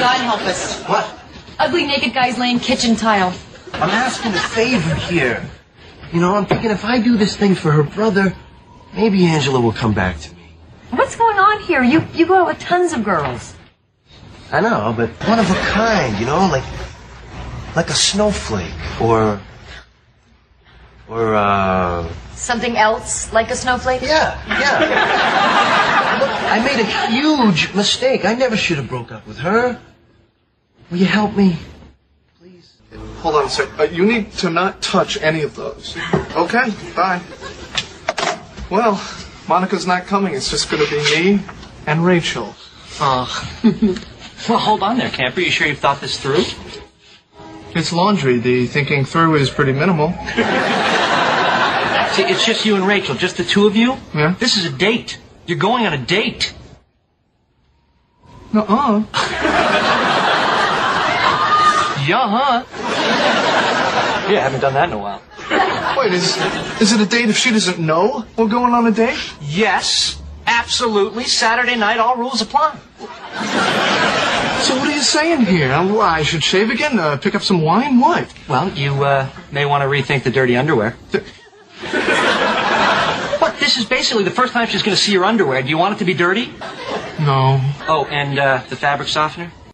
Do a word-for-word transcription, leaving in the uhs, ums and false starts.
God help us. What? Ugly naked guys laying kitchen tile. I'm asking a favor here. You know, I'm thinking if I do this thing for her brother, maybe Angela will come back to me. What's going on here? You you go out with tons of girls. I know, but one of a kind, you know, like like a snowflake or or uh Something else like a snowflake? yeah, yeah. Look, I made a huge mistake. I never should have broke up with her. Will you help me? Please. Hold on a sec. Uh, you need to not touch any of those. Okay, bye. Well, Monica's not coming. It's just going to be me and Rachel. Uh, well, hold on there, Camper. You sure you've thought this through? It's laundry. The thinking through is pretty minimal. See, it's just you and Rachel, just the two of you? Yeah. This is a date. You're going on a date. Nuh-uh. Yeah, huh? Yeah, I haven't done that in a while. Wait, is is it a date if she doesn't know we're going on a date? Yes, absolutely. Saturday night, all rules apply. So what are you saying here? Uh, I should shave again? Uh, pick up some wine? What? Well, you uh, may want to rethink the dirty underwear. The- What? This is basically the first time she's going to see your underwear. Do you want it to be dirty? No. Oh, and uh, the fabric softener?